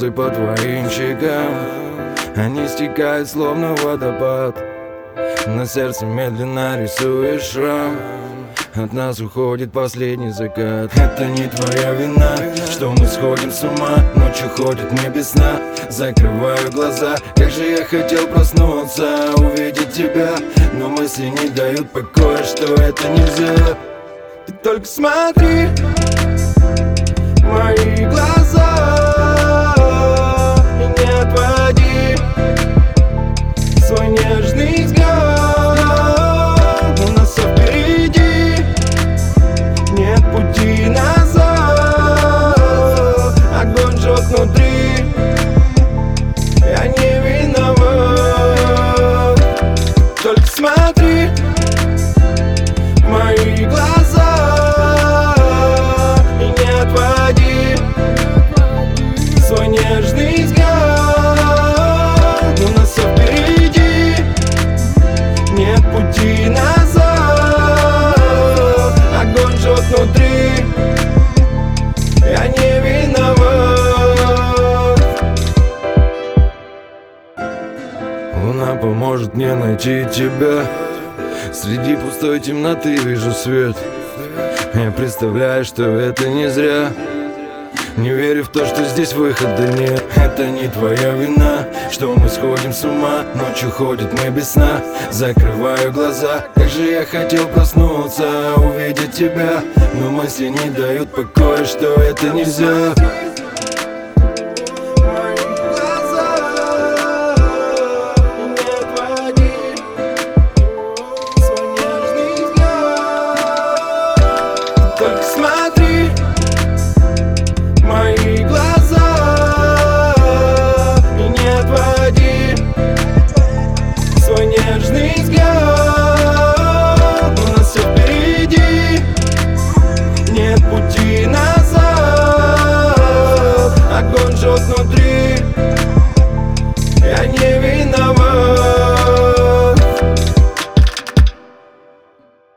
слезы по твоим щекам. Они стекают словно водопад. На сердце медленно рисуешь шрам. От нас уходит последний закат. Это не твоя вина, что мы сходим с ума. Ночью ходит мне без сна. Закрываю глаза, как же я хотел проснуться, увидеть тебя. Но мысли не дают покоя, что это нельзя. Ты только смотри в мои глаза и не отводи свой нежный взгляд. У нас все впереди, нет пути назад. Огонь жжет внутри, я не виноват. Только смотри в мои глаза и не отводи свой нежный взгляд. У нас все впереди, нет пути назад. Огонь жжет внутри, я не виноват. Луна поможет мне найти тебя. Среди пустой темноты вижу свет. Я представляю, что это не зря. Не верю в то, что здесь выхода нет. Это не твоя вина, что мы сходим с ума. Ночью ходит мы без сна. Закрываю глаза, как же я хотел проснуться, увидеть тебя. Но мысли не дают покоя, что это нельзя. Только смотри в мои глаза и не отводи свой нежный взгляд. У нас все впереди, нет пути назад. Огонь жжет внутри.